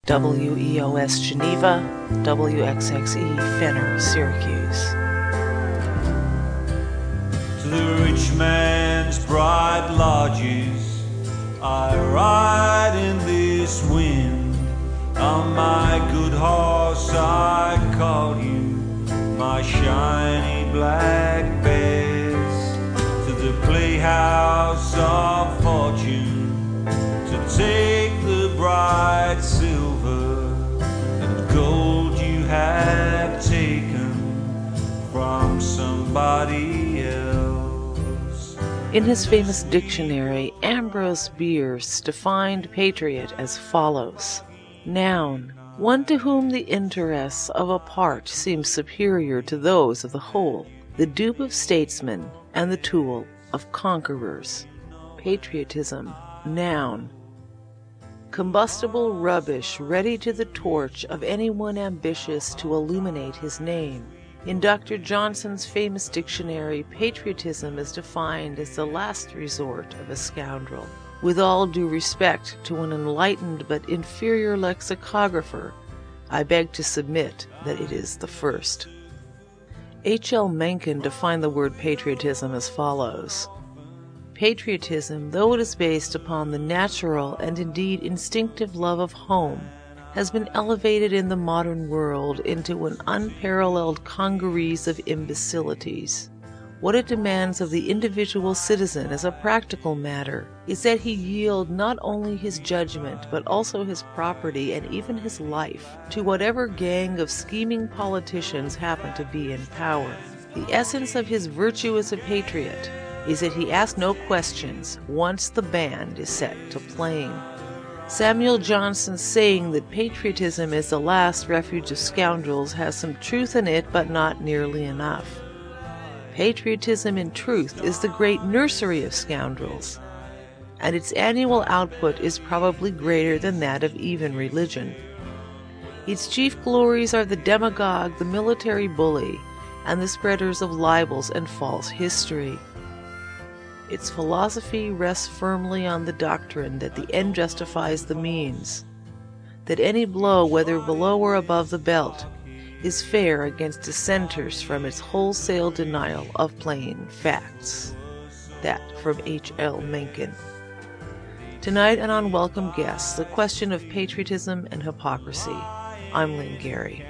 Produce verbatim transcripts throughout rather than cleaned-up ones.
W E O S Geneva, W X X E Fenner, Syracuse. To the rich man's bright lodges I ride in this wind. On my good horse I call you, my shiny black bears. To the playhouse of fortune, to take the bright silver and gold you have taken from somebody else. In his famous dictionary, Ambrose Bierce defined patriot as follows: noun, one to whom the interests of a part seem superior to those of the whole, the dupe of statesmen and the tool of conquerors. Patriotism, noun, combustible rubbish ready to the torch of anyone ambitious to illuminate his name. In Doctor Johnson's famous dictionary, patriotism is defined as the last resort of a scoundrel. With all due respect to an enlightened but inferior lexicographer, I beg to submit that it is the first. H L Mencken defined the word patriotism as follows: patriotism, though it is based upon the natural and indeed instinctive love of home, has been elevated in the modern world into an unparalleled congeries of imbecilities. What it demands of the individual citizen as a practical matter is that he yield not only his judgment but also his property and even his life to whatever gang of scheming politicians happen to be in power. The essence of his virtue as a patriot is that he asks no questions once the band is set to playing. Samuel Johnson's saying that patriotism is the last refuge of scoundrels has some truth in it, but not nearly enough. Patriotism, in truth, is the great nursery of scoundrels, and its annual output is probably greater than that of even religion. Its chief glories are the demagogue, the military bully, and the spreaders of libels and false history. Its philosophy rests firmly on the doctrine that the end justifies the means, that any blow, whether below or above the belt, is fair against dissenters from its wholesale denial of plain facts. That from H L Mencken. Tonight and on Welcome Guests, the question of patriotism and hypocrisy. I'm Lynn Gary.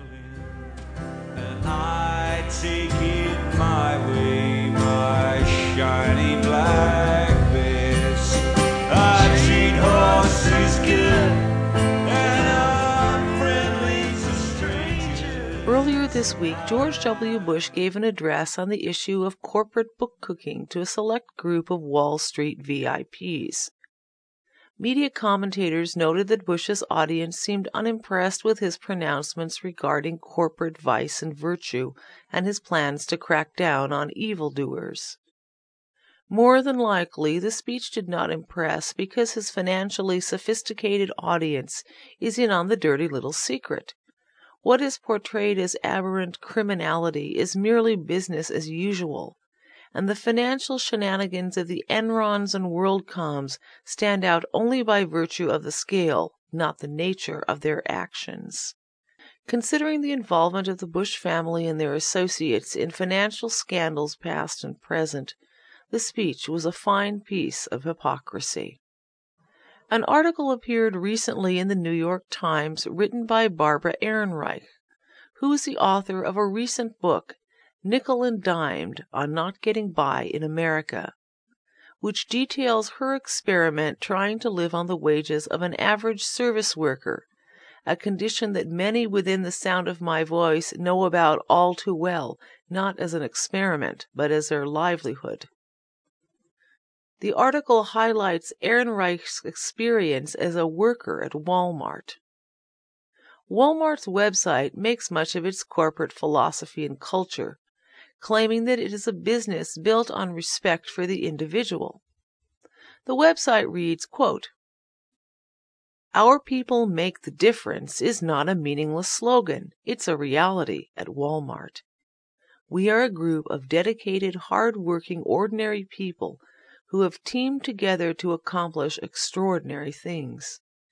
And I take it my way, my shiny black bears. I treat horses good, and I'm friendly to strangers. Earlier this week, George W. Bush gave an address on the issue of corporate book cooking to a select group of Wall Street V I Ps. Media commentators noted that Bush's audience seemed unimpressed with his pronouncements regarding corporate vice and virtue and his plans to crack down on evildoers. More than likely, the speech did not impress because his financially sophisticated audience is in on the dirty little secret. What is portrayed as aberrant criminality is merely business as usual, and the financial shenanigans of the Enrons and WorldComs stand out only by virtue of the scale, not the nature of their actions. Considering the involvement of the Bush family and their associates in financial scandals past and present, the speech was a fine piece of hypocrisy. An article appeared recently in the New York Times written by Barbara Ehrenreich, who is the author of a recent book, Nickel and Dimed on Not Getting By in America, which details her experiment trying to live on the wages of an average service worker, a condition that many within the sound of my voice know about all too well, not as an experiment, but as their livelihood. The article highlights Ehrenreich's experience as a worker at Walmart. Walmart's website makes much of its corporate philosophy and culture, claiming that it is a business built on respect for the individual. The website reads, quote, "Our people make the difference is not a meaningless slogan. It's a reality at Walmart. We are a group of dedicated, hard-working, ordinary people who have teamed together to accomplish extraordinary things.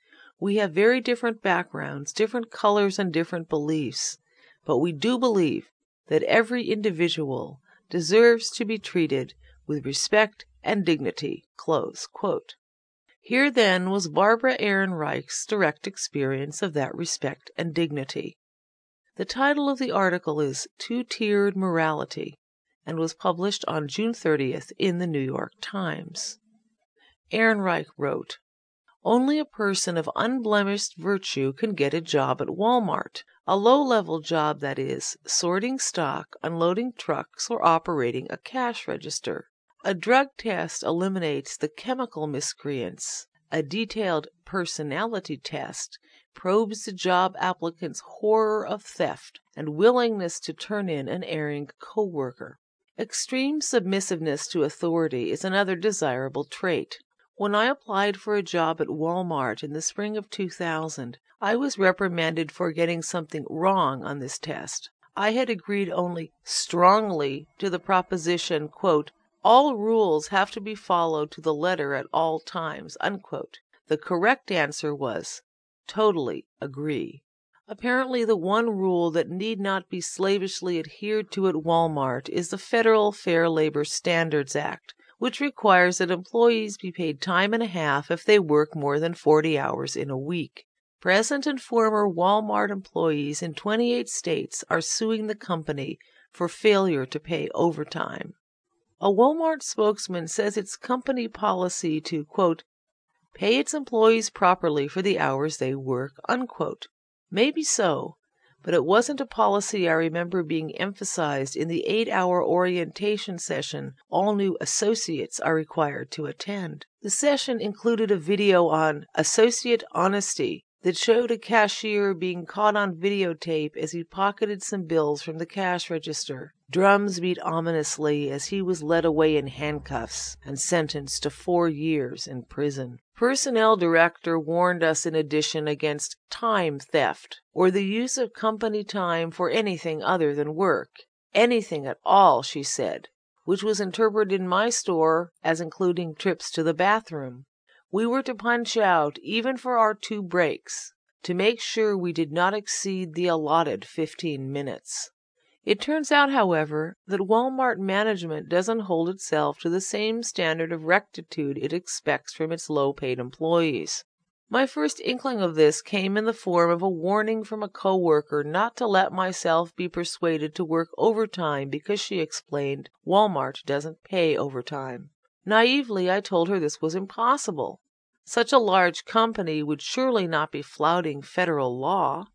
We have very different backgrounds, different colors, and different beliefs, but we do believe that every individual deserves to be treated with respect and dignity." Close quote. Here, then, was Barbara Ehrenreich's direct experience of that respect and dignity. The title of the article is Two-Tiered Morality, and was published on June thirtieth in the New York Times. Ehrenreich wrote, "Only a person of unblemished virtue can get a job at Walmart, a low-level job, that is, sorting stock, unloading trucks, or operating a cash register. A drug test eliminates the chemical miscreants. A detailed personality test probes the job applicant's horror of theft and willingness to turn in an erring co-worker. Extreme submissiveness to authority is another desirable trait. When I applied for a job at Walmart in the spring of two thousand, I was reprimanded for getting something wrong on this test. I had agreed only strongly to the proposition, quote, 'all rules have to be followed to the letter at all times,' unquote. The correct answer was, 'totally agree.' Apparently the one rule that need not be slavishly adhered to at Walmart is the Federal Fair Labor Standards Act, which requires that employees be paid time and a half if they work more than forty hours in a week. Present and former Walmart employees in twenty-eight states are suing the company for failure to pay overtime. A Walmart spokesman says it's company policy to, quote, 'pay its employees properly for the hours they work,' unquote. Maybe so, but it wasn't a policy I remember being emphasized in the eight-hour orientation session all new associates are required to attend. The session included a video on associate honesty that showed a cashier being caught on videotape as he pocketed some bills from the cash register. Drums beat ominously as he was led away in handcuffs and sentenced to four years in prison. Personnel director warned us in addition against time theft, or the use of company time for anything other than work. Anything at all, she said, which was interpreted in my store as including trips to the bathroom. We were to punch out, even for our two breaks, to make sure we did not exceed the allotted fifteen minutes. It turns out, however, that Walmart management doesn't hold itself to the same standard of rectitude it expects from its low-paid employees. My first inkling of this came in the form of a warning from a coworker not to let myself be persuaded to work overtime because, she explained, Walmart doesn't pay overtime. Naively, I told her this was impossible. Such a large company would surely not be flouting federal law.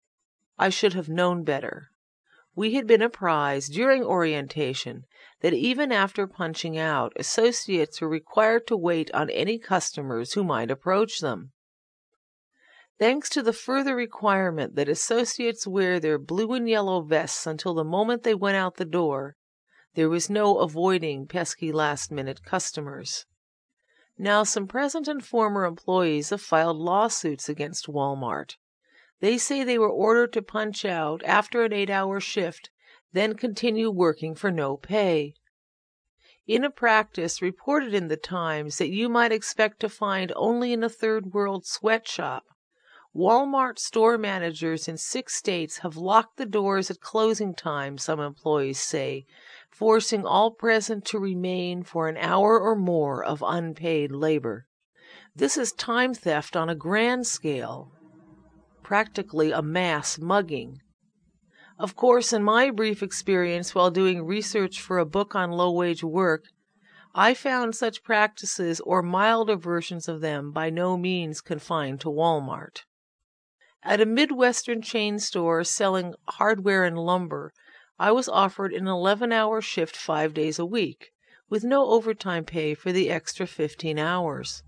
I should have known better. We had been apprised during orientation that even after punching out, associates were required to wait on any customers who might approach them. Thanks to the further requirement that associates wear their blue and yellow vests until the moment they went out the door, there was no avoiding pesky last-minute customers. Now, some present and former employees have filed lawsuits against Walmart. They say they were ordered to punch out after an eight-hour shift, then continue working for no pay. In a practice reported in the Times that you might expect to find only in a third-world sweatshop, Walmart store managers in six states have locked the doors at closing time, some employees say, forcing all present to remain for an hour or more of unpaid labor. This is time theft on a grand scale, practically a mass mugging. Of course, in my brief experience while doing research for a book on low-wage work, I found such practices or milder versions of them by no means confined to Walmart. At a Midwestern chain store selling hardware and lumber, I was offered an eleven-hour shift five days a week, with no overtime pay for the extra fifteen hours.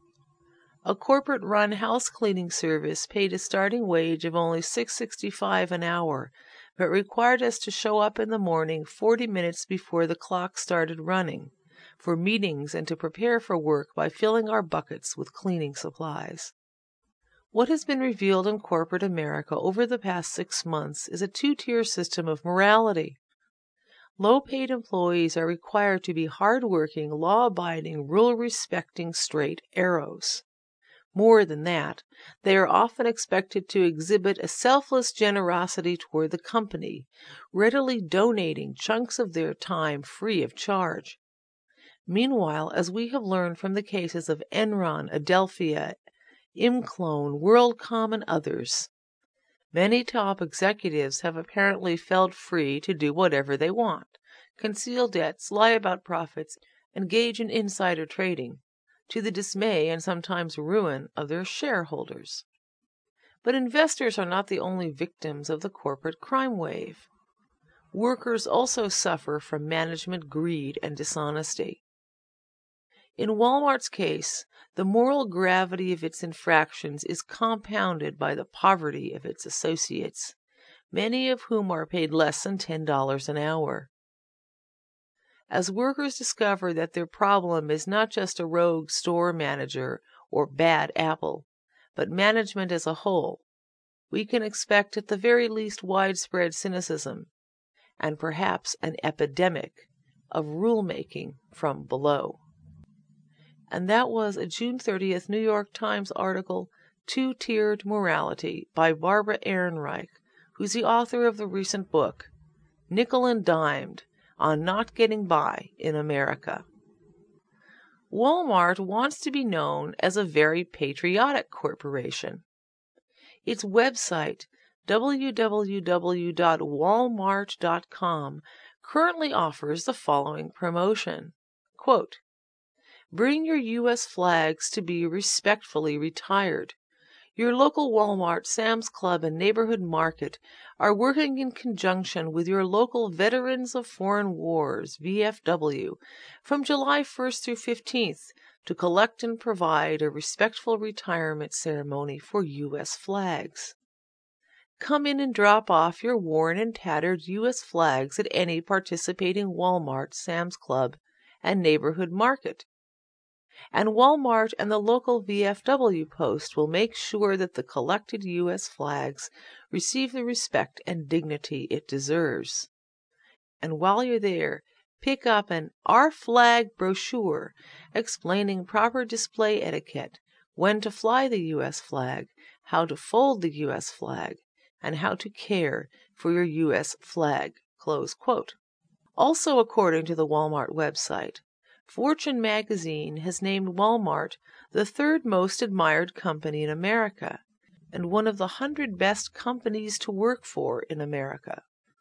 A corporate-run house cleaning service paid a starting wage of only six dollars and sixty-five cents an hour, but required us to show up in the morning forty minutes before the clock started running, for meetings and to prepare for work by filling our buckets with cleaning supplies. What has been revealed in corporate America over the past six months is a two-tier system of morality. Low-paid employees are required to be hard-working, law-abiding, rule-respecting straight arrows. More than that, they are often expected to exhibit a selfless generosity toward the company, readily donating chunks of their time free of charge. Meanwhile, as we have learned from the cases of Enron, Adelphia, Imclone, WorldCom, and others, many top executives have apparently felt free to do whatever they want, conceal debts, lie about profits, engage in insider trading, to the dismay and sometimes ruin of their shareholders. But investors are not the only victims of the corporate crime wave. Workers also suffer from management greed and dishonesty. In Walmart's case, the moral gravity of its infractions is compounded by the poverty of its associates, many of whom are paid less than ten dollars an hour. As workers discover that their problem is not just a rogue store manager or bad apple, but management as a whole, we can expect at the very least widespread cynicism, and perhaps an epidemic of rulemaking from below. And that was a June thirtieth New York Times article, Two-Tiered Morality, by Barbara Ehrenreich, who's the author of the recent book, Nickel and Dimed, on Not Getting By in America. Walmart wants to be known as a very patriotic corporation. Its website, w w w dot walmart dot com, currently offers the following promotion. Quote, "Bring your U S flags to be respectfully retired. Your local Walmart, Sam's Club, and Neighborhood Market are working in conjunction with your local Veterans of Foreign Wars, V F W, from July first through fifteenth to collect and provide a respectful retirement ceremony for U S flags. Come in and drop off your worn and tattered U S flags at any participating Walmart, Sam's Club, and Neighborhood Market. And Walmart and the local V F W post will make sure that the collected U S flags receive the respect and dignity it deserves. And while you're there, pick up an Our Flag brochure explaining proper display etiquette, when to fly the U S flag, how to fold the U S flag, and how to care for your U S flag." Close quote. Also, according to the Walmart website, Fortune magazine has named Walmart the third most admired company in America and one of the hundred best companies to work for in America.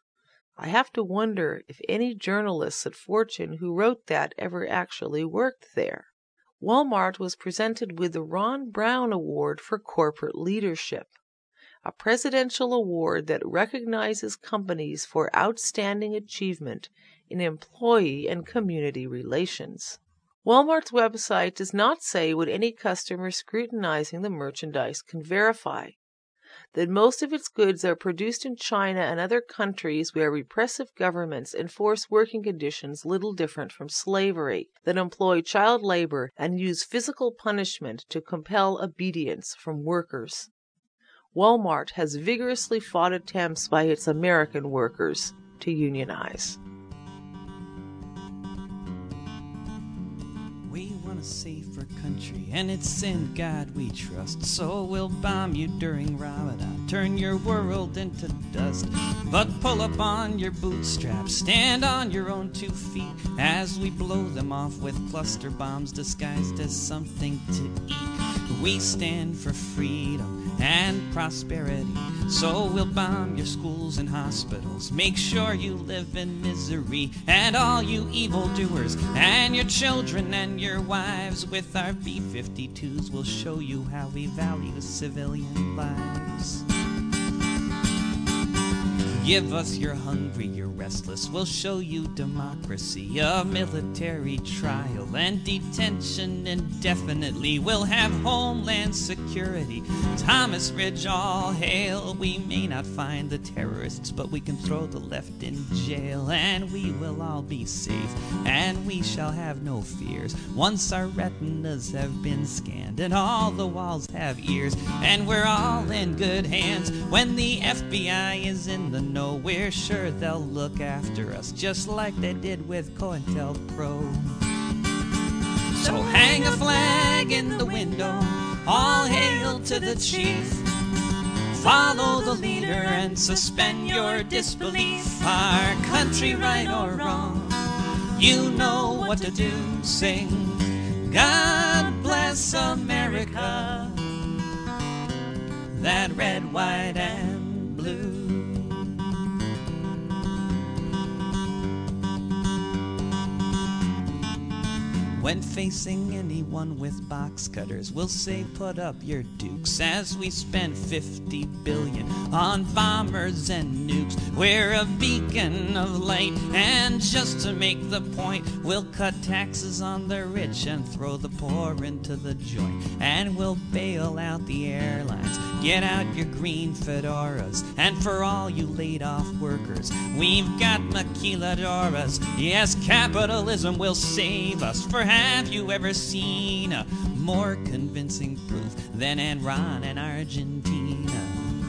I have to wonder if any journalists at Fortune who wrote that ever actually worked there. Walmart was presented with the Ron Brown Award for Corporate Leadership, a presidential award that recognizes companies for outstanding achievement in employee and community relations. Walmart's website does not say what any customer scrutinizing the merchandise can verify: that most of its goods are produced in China and other countries where repressive governments enforce working conditions little different from slavery, that employ child labor and use physical punishment to compel obedience from workers. Walmart has vigorously fought attempts by its American workers to unionize. We want a safer country, and it's in God we trust. So we'll bomb you during Ramadan, turn your world into dust. But pull up on your bootstraps, stand on your own two feet, as we blow them off with cluster bombs disguised as something to eat. We stand for freedom and prosperity, so we'll bomb your schools and hospitals, make sure you live in misery. And all you evildoers and your children and your wives, with our B fifty-twos we'll show you how we value civilian lives. Give us your hungry, your restless, we'll show you democracy, a military trial and detention indefinitely. We'll have homeland security, Thomas Ridge all hail. We may not find the terrorists, but we can throw the left in jail, and we will all be safe, and we shall have no fears once our retinas have been scanned and all the walls have ears. And we're all in good hands when the F B I is in the know. We're sure they'll look after us just like they did with COINTELPRO. So hang a flag in the window, All hail to the chief. Follow the leader and suspend your disbelief. Our country, right or wrong, you know what to do. Sing, God bless America, that red, white, and blue. When facing anyone with box cutters, we'll say put up your dukes as we spend fifty billion on bombers and nukes. We're a beacon of light, and just to make the point, we'll cut taxes on the rich and throw the poor into the joint. And we'll bail out the airlines, get out your green fedoras, and for all you laid off workers, we've got maquiladoras. Yes, capitalism will save us. For have you ever seen a more convincing proof than Enron and Argentina?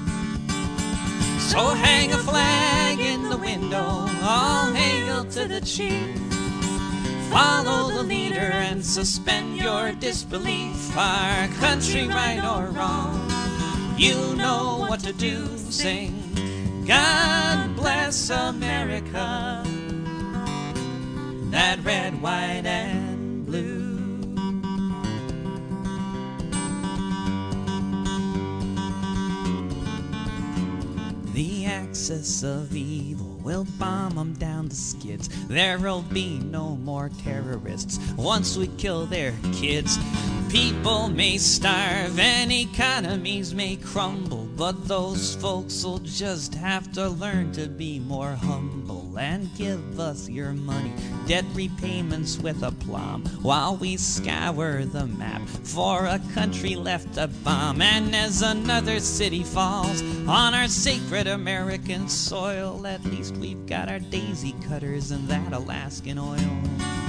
So hang a flag in the window, all hail to the chief. Follow the leader and suspend your disbelief. Our country, right or wrong, you know what to do. Sing, God bless America, that red, white, and blue. The axis of evil will bomb them down the skids. There'll be no more terrorists once we kill their kids. People may starve and economies may crumble, but those folks will just have to learn to be more humble and give us your money, debt repayments with aplomb, while we scour the map for a country left to bomb. And as another city falls on our sacred American soil, at least we've got our daisy cutters and that Alaskan oil.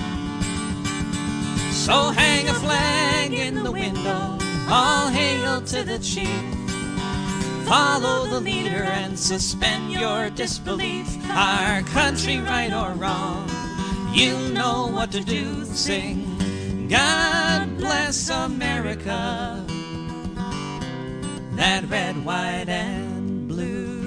So hang a flag in the window, all hail to the chief. Follow the leader and suspend your disbelief. Our country, right or wrong, you know what to do. Sing, God bless America, that red, white, and blue.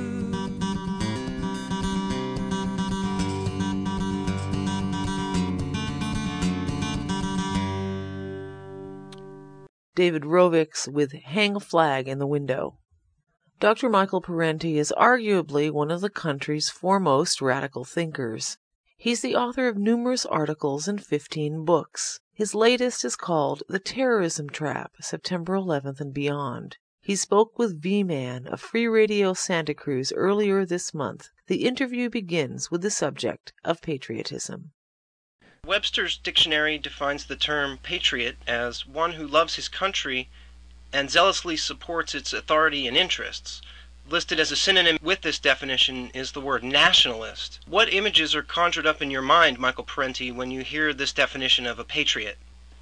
David Rovics with Hang a Flag in the Window. Doctor Michael Parenti is arguably one of the country's foremost radical thinkers. He's the author of numerous articles and fifteen books. His latest is called The Terrorism Trap, September eleventh and Beyond. He spoke with V-Man of Free Radio Santa Cruz earlier this month. The interview begins with the subject of patriotism. Webster's dictionary defines the term patriot as one who loves his country and zealously supports its authority and interests. Listed as a synonym with this definition is the word nationalist. What images are conjured up in your mind, Michael Parenti, when you hear this definition of a patriot?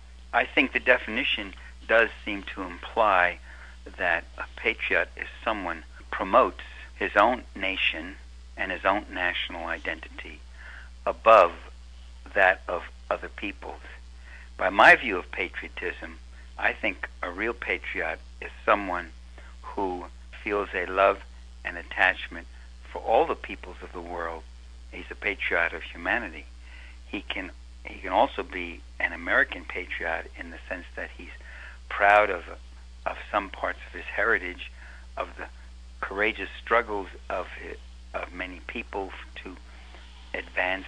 I think the definition does seem to imply that a patriot is someone who promotes his own nation and his own national identity above that of other peoples. By my view of patriotism, I think a real patriot is someone who feels a love and attachment for all the peoples of the world. He's a patriot of humanity. He can he can also be an American patriot in the sense that he's proud of of some parts of his heritage, of the courageous struggles of his, of many people to advance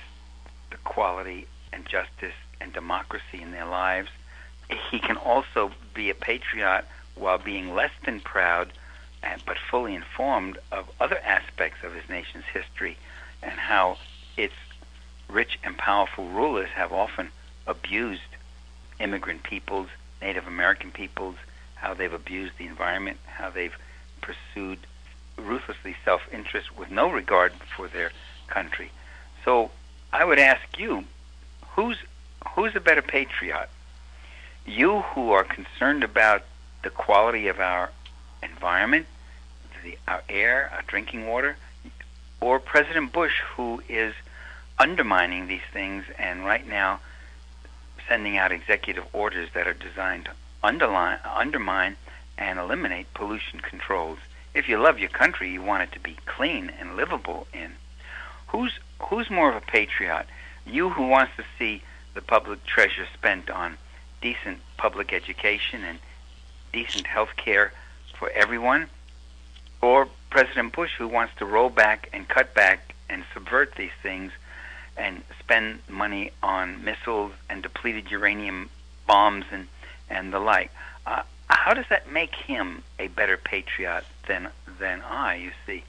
equality and justice and democracy in their lives. He can also be a patriot while being less than proud, and, but fully informed of other aspects of his nation's history and how its rich and powerful rulers have often abused immigrant peoples, Native American peoples, how they've abused the environment, how they've pursued ruthlessly self-interest with no regard for their country. So I would ask you, who's who's a better patriot? You who are concerned about the quality of our environment, the, our air, our drinking water, or President Bush, who is undermining these things and right now sending out executive orders that are designed underline, undermine and eliminate pollution controls. If you love your country, you want it to be clean and livable in. Who's who's more of a patriot? You, who wants to see the public treasure spent on decent public education and decent health care for everyone, or President Bush, who wants to roll back and cut back and subvert these things and spend money on missiles and depleted uranium bombs and, and the like? Uh, how does that make him a better patriot than than I, you see?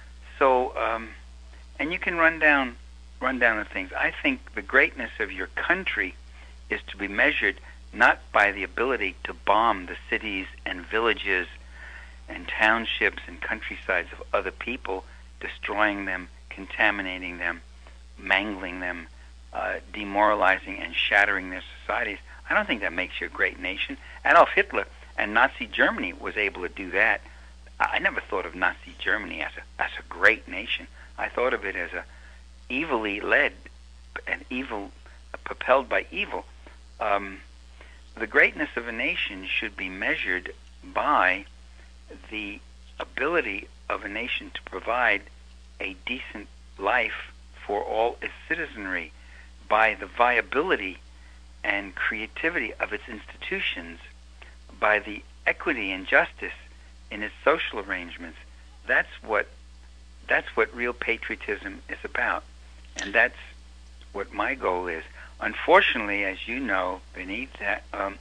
So, um, and you can run down run down the things. I think the greatness of your country is to be measured not by the ability to bomb the cities and villages and townships and countrysides of other people, destroying them, contaminating them, mangling them, uh, demoralizing and shattering their societies. I don't think that makes you a great nation. Adolf Hitler and Nazi Germany was able to do that. I never thought of Nazi Germany as a as a great nation. I thought of it as a evilly led, an evil, uh, propelled by evil. Um, the greatness of a nation should be measured by the ability of a nation to provide a decent life for all its citizenry, by the viability and creativity of its institutions, by the equity and justice in its social arrangements. That's what that's what real patriotism is about, and that's what my goal is. Unfortunately, as you know, beneath that, um,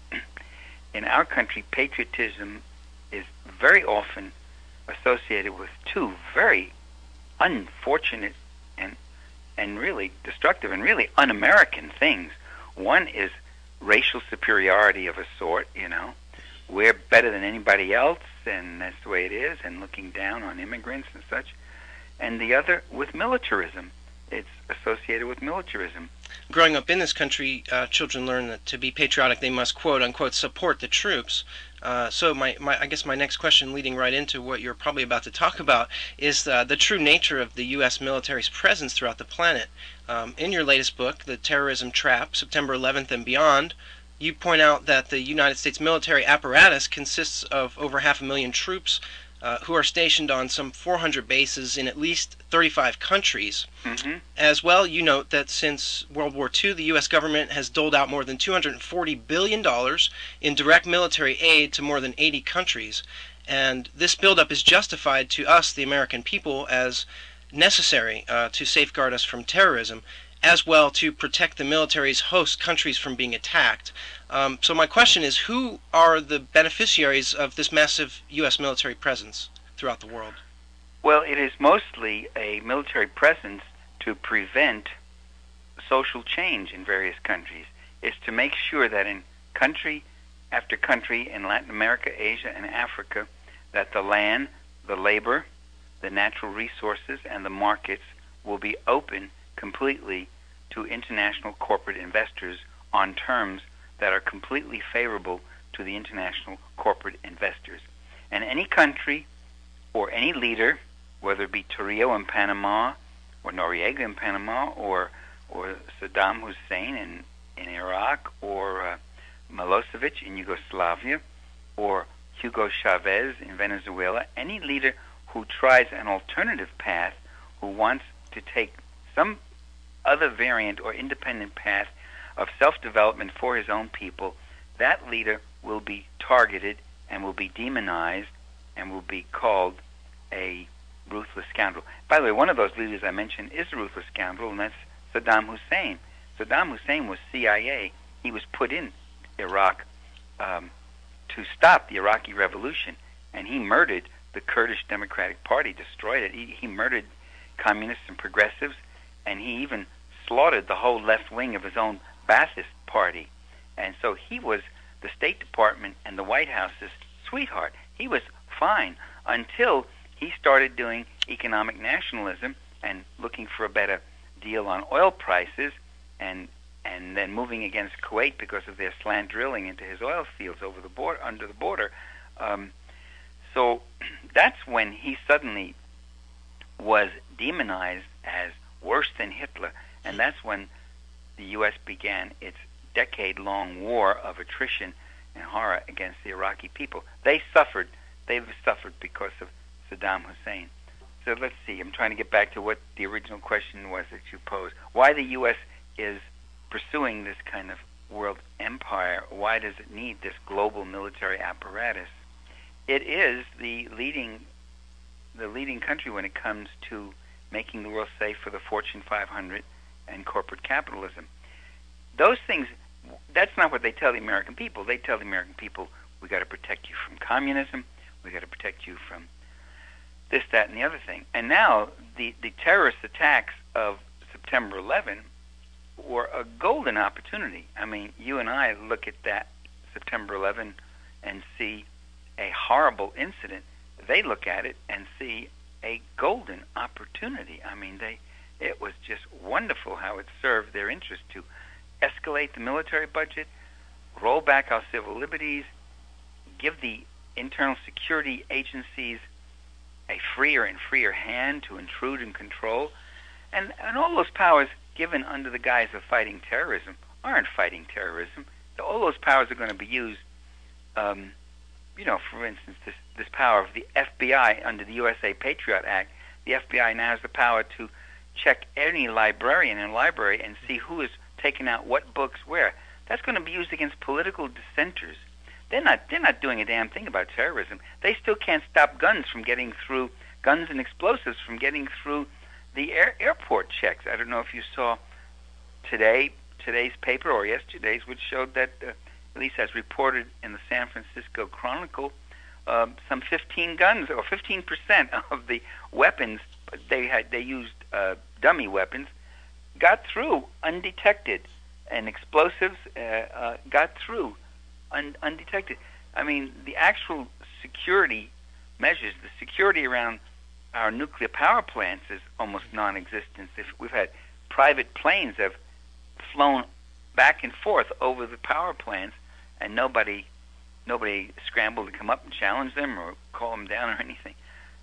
in our country, patriotism is very often associated with two very unfortunate and and really destructive and really un-American things. One is racial superiority of a sort, you know. We're better than anybody else, and that's the way it is, and looking down on immigrants and such. And the other with militarism. It's associated with militarism. Growing up in this country, uh, children learn that to be patriotic, they must quote unquote support the troops. Uh, so my, my, I guess my next question, leading right into what you're probably about to talk about, is uh, the true nature of the U S military's presence throughout the planet. Um, in your latest book, The Terrorism Trap, September eleventh and Beyond, you point out that the United States military apparatus consists of over half a million troops uh, who are stationed on some four hundred bases in at least thirty-five countries. Mm-hmm. As well, you note that since World War Two, the U S government has doled out more than two hundred forty billion dollars in direct military aid to more than eighty countries. And this buildup is justified to us, the American people, as necessary uh, to safeguard us from terrorism, as well to protect the military's host countries from being attacked. Um, so my question is, who are the beneficiaries of this massive U S military presence throughout the world? Well, it is mostly a military presence to prevent social change in various countries. It's to make sure that in country after country in Latin America, Asia, and Africa, that the land, the labor, the natural resources, and the markets will be open completely to international corporate investors on terms that are completely favorable to the international corporate investors. And any country or any leader, whether it be Torrijos in Panama, or Noriega in Panama, or or Saddam Hussein in, in Iraq, or uh, Milosevic in Yugoslavia, or Hugo Chavez in Venezuela, any leader who tries an alternative path, who wants to take some other variant or independent path of self-development for his own people, that leader will be targeted and will be demonized and will be called a ruthless scoundrel. By the way, one of those leaders I mentioned is a ruthless scoundrel, and that's Saddam Hussein. Saddam Hussein was C I A. He was put in Iraq um, to stop the Iraqi revolution, and he murdered the Kurdish Democratic Party, destroyed it. He, he murdered communists and progressives, and he even slaughtered the whole left wing of his own Ba'athist party. And so he was the State Department and the White House's sweetheart. He was fine until he started doing economic nationalism and looking for a better deal on oil prices, and and then moving against Kuwait because of their slant drilling into his oil fields over the border, under the border. Um, so that's when he suddenly was demonized as worse than Hitler, and that's when the U S began its decade-long war of attrition and horror against the Iraqi people. They suffered. They've suffered because of Saddam Hussein. So let's see. I'm trying to get back to what the original question was that you posed. Why the U S is pursuing this kind of world empire? Why does it need this global military apparatus? It is the leading, the leading country when it comes to making the world safe for the Fortune five hundred and corporate capitalism. Those things, that's not what they tell the American people. They tell the American people, we got to protect you from communism, we got to protect you from this, that, and the other thing. And now the, the terrorist attacks of September eleventh were a golden opportunity. I mean, you and I look at that September eleventh and see a horrible incident. They look at it and see a golden opportunity. I mean, they it was just wonderful how it served their interest to escalate the military budget, roll back our civil liberties, give the internal security agencies a freer and freer hand to intrude and control. And, and all those powers given under the guise of fighting terrorism aren't fighting terrorism. All those powers are going to be used, um, you know, for instance, this, this power of the F B I under the U S A Patriot Act. The F B I now has the power to check any librarian in a library and see who is taking out what books where. That's going to be used against political dissenters. They're not, they're not doing a damn thing about terrorism. They still can't stop guns from getting through, guns and explosives from getting through the air, airport checks. I don't know if you saw today today's paper or yesterday's, which showed that, uh, at least as reported in the San Francisco Chronicle, uh, some fifteen guns or fifteen percent of the weapons they had they used uh, dummy weapons got through undetected, and explosives uh, uh, got through un- undetected. I mean, the actual security measures, the security around our nuclear power plants is almost non-existent. If we've had private planes have flown back and forth over the power plants, and nobody nobody scrambled to come up and challenge them or call them down or anything.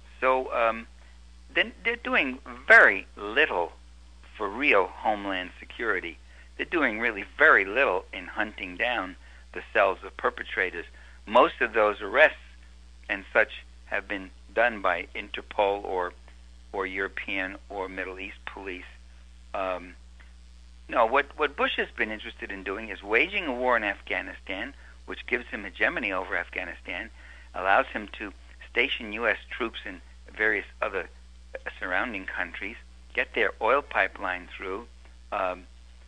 So um, then they're doing very little for real homeland security. They're doing really very little in hunting down the cells of perpetrators. Most of those arrests and such have been done by Interpol or or European or Middle East police. Um, no, what, what Bush has been interested in doing is waging a war in Afghanistan, which gives him hegemony over Afghanistan, allows him to station U S troops in various other surrounding countries, get their oil pipeline through, um,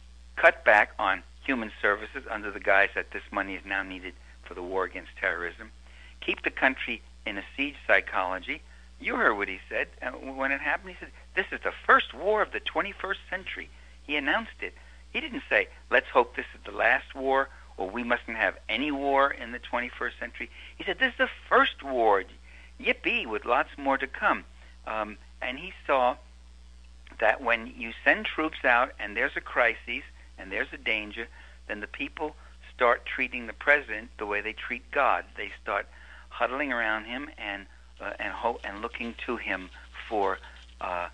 cut back on human services under the guise that this money is now needed for the war against terrorism, keep the country in a siege psychology. You heard what he said uh, when it happened. He said, this is the first war of the twenty-first century. He announced it. He didn't say, let's hope this is the last war, or we mustn't have any war in the twenty-first century. He said, this is the first war. Yippee, with lots more to come. Um, and he saw that when you send troops out and there's a crisis and there's a danger, then the people start treating the president the way they treat God. They start huddling around him and uh, and ho- and looking to him for uh,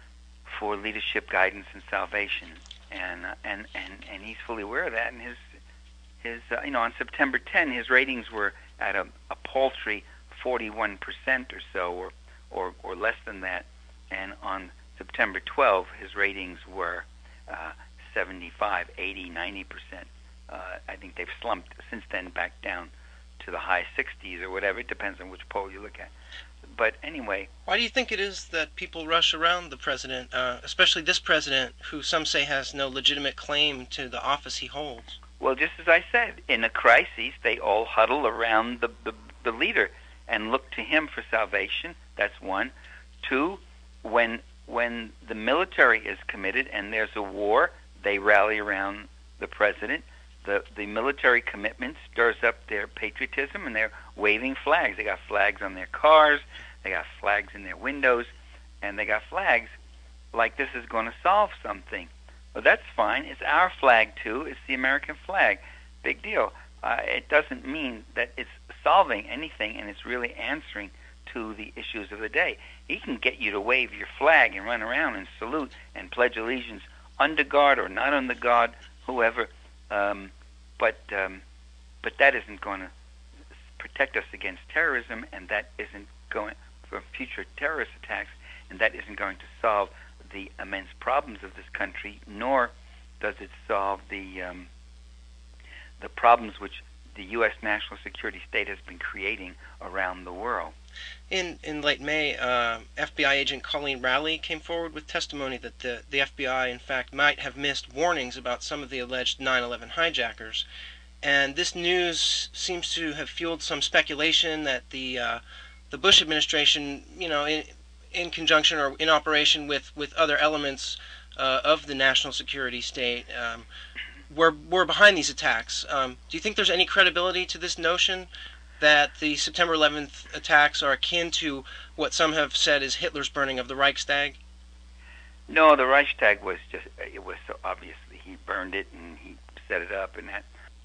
for leadership, guidance, and salvation. And uh, and and and he's fully aware of that. And his his uh, you know on September tenth, his ratings were at a, a paltry forty-one percent or so, or or or less than that. And on September twelfth, his ratings were uh, seventy-five, eighty, ninety percent. Uh, I think they've slumped since then back down to the high sixties or whatever. It depends on which poll you look at. But anyway. Why do you think it is that people rush around the president, uh, especially this president, who some say has no legitimate claim to the office he holds? Well, just as I said, in a crisis, they all huddle around the, the, the leader and look to him for salvation. That's one. Two, when when the military is committed and there's a war, they rally around the president. The the military commitment stirs up their patriotism, and they're waving flags. They got flags on their cars, they got flags in their windows, and they got flags like this is going to solve something. Well, that's fine. It's our flag, too. It's the American flag. Big deal. Uh, it doesn't mean that it's solving anything, and it's really answering to the issues of the day. He can get you to wave your flag and run around and salute and pledge allegiance under guard or not under guard, whoever. Um, but um, but that isn't going to protect us against terrorism, and that isn't going for future terrorist attacks, and that isn't going to solve the immense problems of this country, nor does it solve the um, the problems which the U S national security state has been creating around the world. In in late May, uh, F B I agent Colleen Rowley came forward with testimony that the, the F B I, in fact, might have missed warnings about some of the alleged nine eleven hijackers. And this news seems to have fueled some speculation that the uh, the Bush administration, you know, in, in conjunction or in operation with, with other elements uh, of the national security state, um, were, were behind these attacks. Um, do you think there's any credibility to this notion that the September eleventh attacks are akin to what some have said is Hitler's burning of the Reichstag? No, the Reichstag was just, it was so obviously, he burned it and he set it up and that.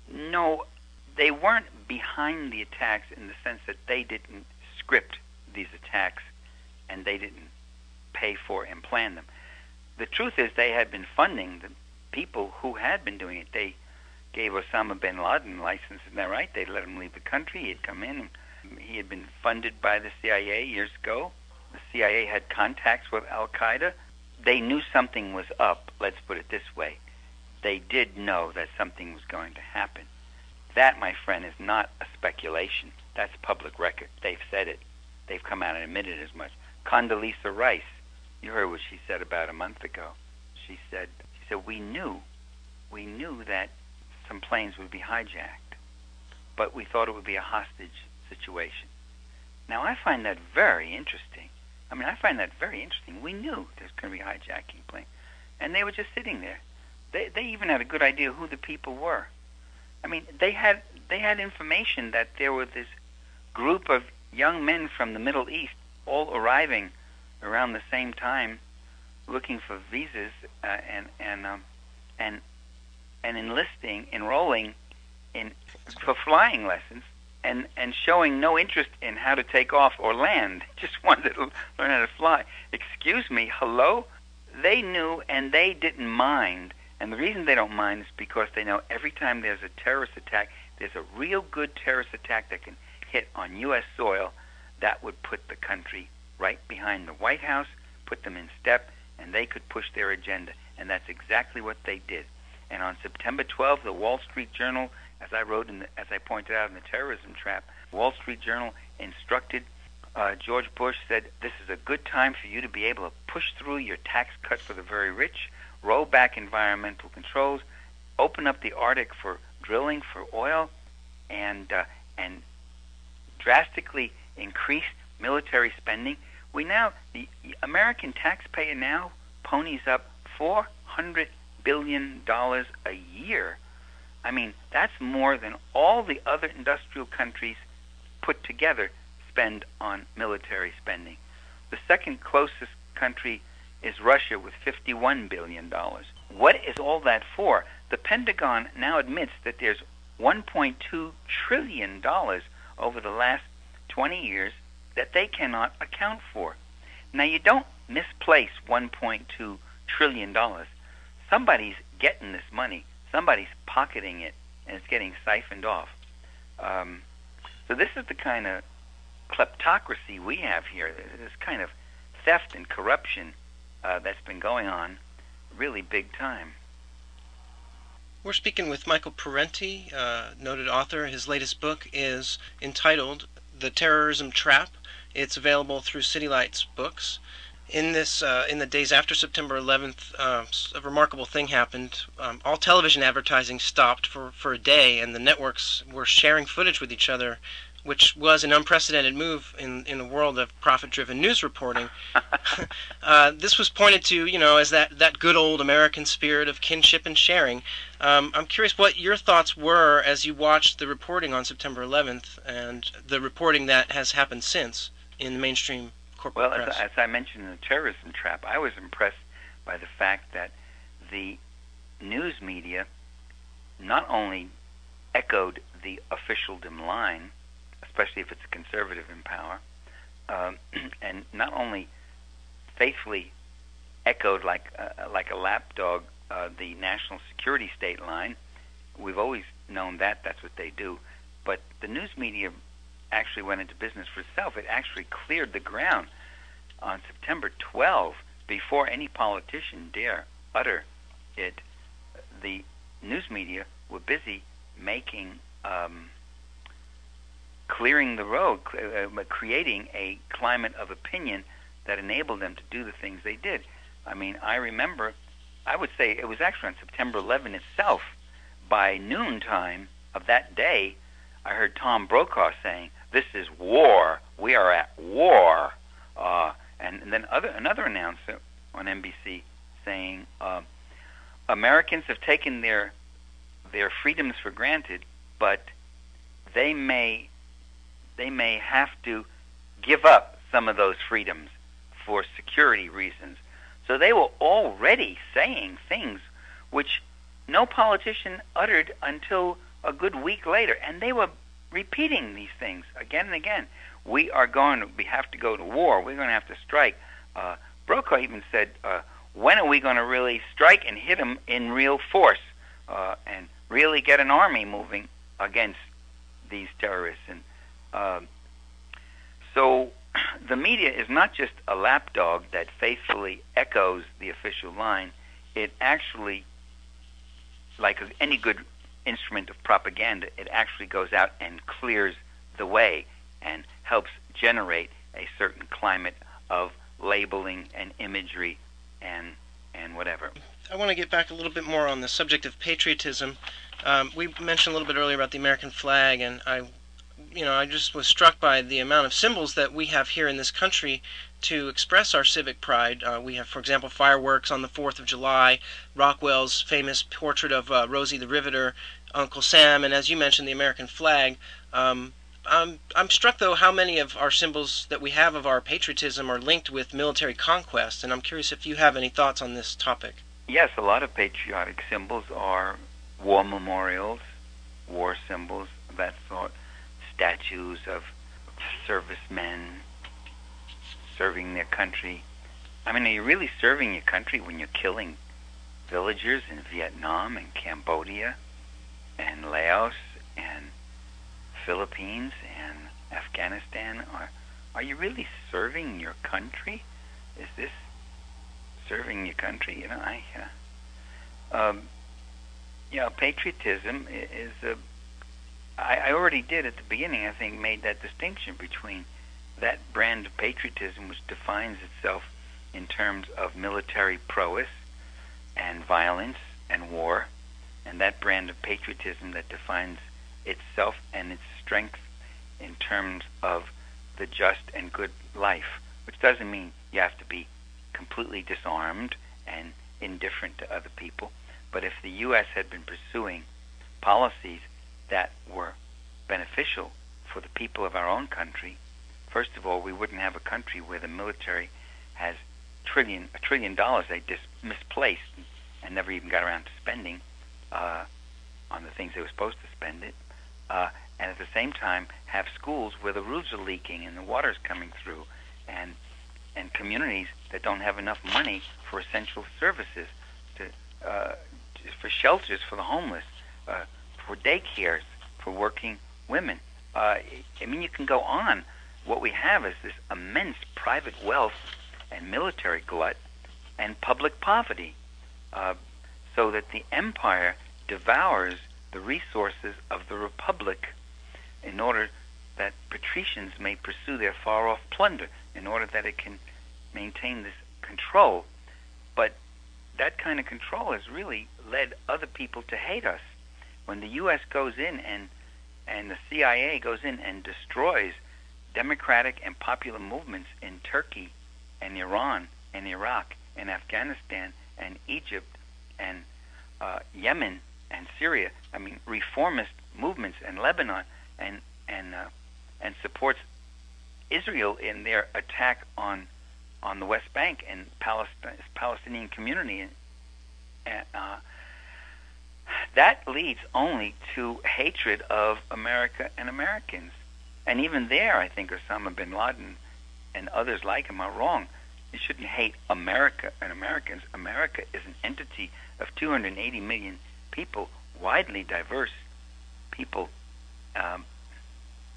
No, they weren't behind the attacks in the sense that they didn't script these attacks and they didn't pay for and plan them. The truth is they had been funding the people who had been doing it. They gave Osama bin Laden license, isn't that right? They let him leave the country. He had come in, and he had been funded by the C I A years ago. The C I A had contacts with Al-Qaeda. They knew something was up, let's put it this way. They did know that something was going to happen. That, my friend, is not a speculation. That's public record. They've said it. They've come out and admitted as much. Condoleezza Rice, you heard what she said about a month ago. She said, she said, we knew, we knew that some planes would be hijacked, but we thought it would be a hostage situation. Now, I find that very interesting. I mean, I find that very interesting. We knew there's going to be hijacking planes, and they were just sitting there. They they even had a good idea who the people were. I mean, they had they had information that there was this group of young men from the Middle East all arriving around the same time, looking for visas uh, and and um, and and enlisting, enrolling in for flying lessons, and and showing no interest in how to take off or land. Just wanted to learn how to fly. Excuse me, hello? They knew, and they didn't mind. And the reason they don't mind is because they know every time there's a terrorist attack, there's a real good terrorist attack that can hit on U S soil, that would put the country right behind the White House, put them in step, and they could push their agenda. And that's exactly what they did. And on September twelfth, the Wall Street Journal, as I wrote in the, as I pointed out in the Terrorism Trap, Wall Street Journal instructed uh, George Bush, said, this is a good time for you to be able to push through your tax cut for the very rich, roll back environmental controls, open up the Arctic for drilling for oil, and uh, and drastically increase military spending. We now, the American taxpayer now ponies up four hundred billion dollars a year. I mean, that's more than all the other industrial countries put together spend on military spending. The second closest country is Russia with fifty-one billion dollars. What is all that for? The Pentagon now admits that there's one point two trillion dollars over the last twenty years that they cannot account for. Now, you don't misplace one point two trillion dollars. Somebody's getting this money. Somebody's pocketing it, and it's getting siphoned off. Um, so this is the kind of kleptocracy we have here, this kind of theft and corruption uh, that's been going on really big time. We're speaking with Michael Parenti, uh, noted author. His latest book is entitled The Terrorism Trap. It's available through City Lights Books. In this, uh, in the days after September eleventh, uh, a remarkable thing happened. Um, all television advertising stopped for, for a day, and the networks were sharing footage with each other, which was an unprecedented move in, in the world of profit-driven news reporting. uh, this was pointed to, you know, as that, that good old American spirit of kinship and sharing. Um, I'm curious what your thoughts were as you watched the reporting on September eleventh and the reporting that has happened since in the mainstream corporate well, press. Well, as, as I mentioned in the Terrorism Trap, I was impressed by the fact that the news media not only echoed the officialdom line, especially if it's a conservative in power, um, and not only faithfully echoed like uh, like a lapdog uh, the national security state line. We've always known that. That's what they do. but the news media actually went into business for itself. It actually cleared the ground on September twelfth before any politician dare utter it. The news media were busy making, um, clearing the road, uh, creating a climate of opinion that enabled them to do the things they did. I mean, I remember, I would say it was actually on September eleventh itself, by noontime of that day, I heard Tom Brokaw saying, "This is war. We are at war." Uh, and, and then other another announcer on N B C saying, uh, "Americans have taken their their freedoms for granted, but they may they may have to give up some of those freedoms for security reasons." So they were already saying things which no politician uttered until a good week later, and they were repeating these things again and again. We are going to, we have to go to war. We're going to have to strike. Uh, Brokaw even said, uh, when are we going to really strike and hit them in real force uh, and really get an army moving against these terrorists? And uh, so the media is not just a lapdog that faithfully echoes the official line. It actually, like any good instrument of propaganda, it actually goes out and clears the way and helps generate a certain climate of labeling and imagery and and whatever. I want to get back a little bit more on the subject of patriotism. Um, we mentioned a little bit earlier about the American flag, and I, you know, I just was struck by the amount of symbols that we have here in this country to express our civic pride. Uh, we have, for example, fireworks on the fourth of July, Rockwell's famous portrait of uh, Rosie the Riveter, Uncle Sam, and as you mentioned, the American flag. Um, I'm, I'm struck, though, how many of our symbols that we have of our patriotism are linked with military conquest, and I'm curious if you have any thoughts on this topic. Yes, a lot of patriotic symbols are war memorials, war symbols of that sort, statues of servicemen serving their country. I mean, are you really serving your country when you're killing villagers in Vietnam and Cambodia and Laos and Philippines and Afghanistan? Are, are you really serving your country? Is this serving your country? You know, I, uh, um, you know, patriotism is a, I, I already did at the beginning, I think, made that distinction between that brand of patriotism which defines itself in terms of military prowess and violence and war, and that brand of patriotism that defines itself and its strength in terms of the just and good life, which doesn't mean you have to be completely disarmed and indifferent to other people. But if the U S had been pursuing policies that were beneficial for the people of our own country, first of all, we wouldn't have a country where the military has trillion a trillion dollars they just misplaced and, and never even got around to spending uh, on the things they were supposed to spend it, uh, and at the same time have schools where the roofs are leaking and the water's coming through, and and communities that don't have enough money for essential services, to uh, for shelters for the homeless, uh, for daycares for working women. Uh, I mean, you can go on. What we have is this immense private wealth and military glut and public poverty, uh, so that the empire devours the resources of the republic in order that patricians may pursue their far-off plunder, in order that it can maintain this control. But that kind of control has really led other people to hate us. When the U S goes in and and the C I A goes in and destroys democratic and popular movements in Turkey and Iran and Iraq and Afghanistan and Egypt and uh, Yemen and Syria, I mean reformist movements in Lebanon, and and uh, and supports Israel in their attack on on the West Bank and Palestine, Palestinian community, and uh, that leads only to hatred of America and Americans. And even there, I think Osama bin Laden and others like him are wrong. You shouldn't hate America and Americans. America is an entity of two hundred eighty million people, widely diverse people, um,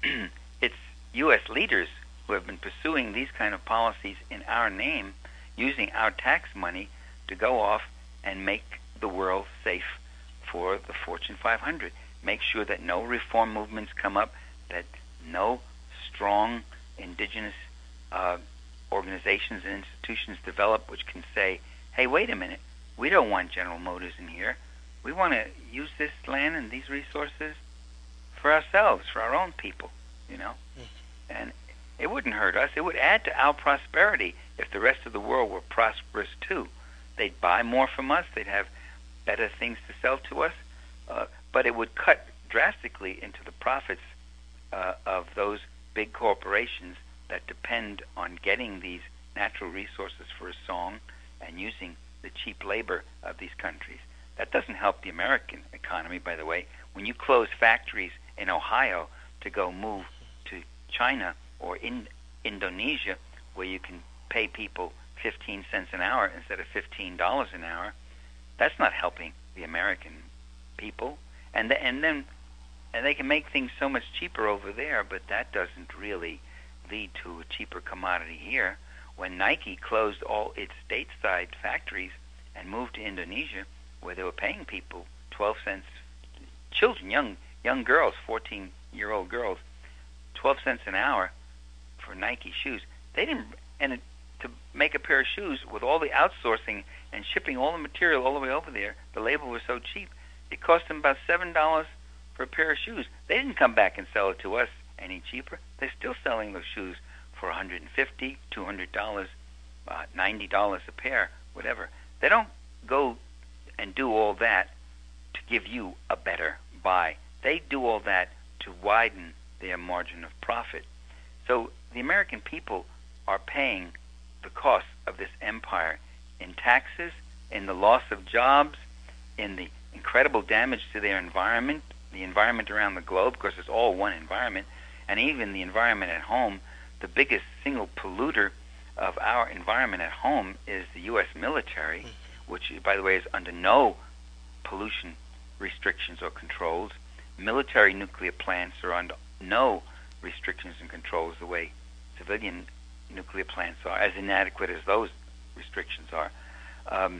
it's U S leaders who have been pursuing these kind of policies in our name, using our tax money to go off and make the world safe for the Fortune five hundred. Make sure that no reform movements come up, that no strong indigenous uh, organizations and institutions develop which can say, hey, wait a minute, we don't want General Motors in here. We want to use this land and these resources for ourselves, for our own people, you know. Mm-hmm. And it wouldn't hurt us. It would add to our prosperity if the rest of the world were prosperous too. They'd buy more from us. They'd have better things to sell to us. Uh, but it would cut drastically into the profits uh, of those big corporations that depend on getting these natural resources for a song and using the cheap labor of these countries. That doesn't help the American economy, by the way. When you close factories in Ohio to go move to China or in Indonesia, where you can pay people fifteen cents an hour instead of fifteen dollars an hour, that's not helping the American people. And the, and then and they can make things so much cheaper over there, but that doesn't really lead to a cheaper commodity here. When Nike closed all its stateside factories and moved to Indonesia, where they were paying people twelve cents, children, young young girls, fourteen-year-old girls, twelve cents an hour for Nike shoes. They didn't, and it, to make a pair of shoes with all the outsourcing and shipping all the material all the way over there, the labor was so cheap, it cost them about seven dollars for a pair of shoes. They didn't come back and sell it to us any cheaper. They're still selling those shoes for one hundred fifty dollars, two hundred dollars, uh, ninety dollars a pair, whatever. They don't go and do all that to give you a better buy. They do all that to widen their margin of profit. So the American people are paying the cost of this empire in taxes, in the loss of jobs, in the incredible damage to their environment, the environment around the globe, because it's all one environment, and even the environment at home. The biggest single polluter of our environment at home is the U S military, which, by the way, is under no pollution restrictions or controls. Military nuclear plants are under no restrictions and controls the way civilian nuclear plants are, as inadequate as those restrictions are. Um,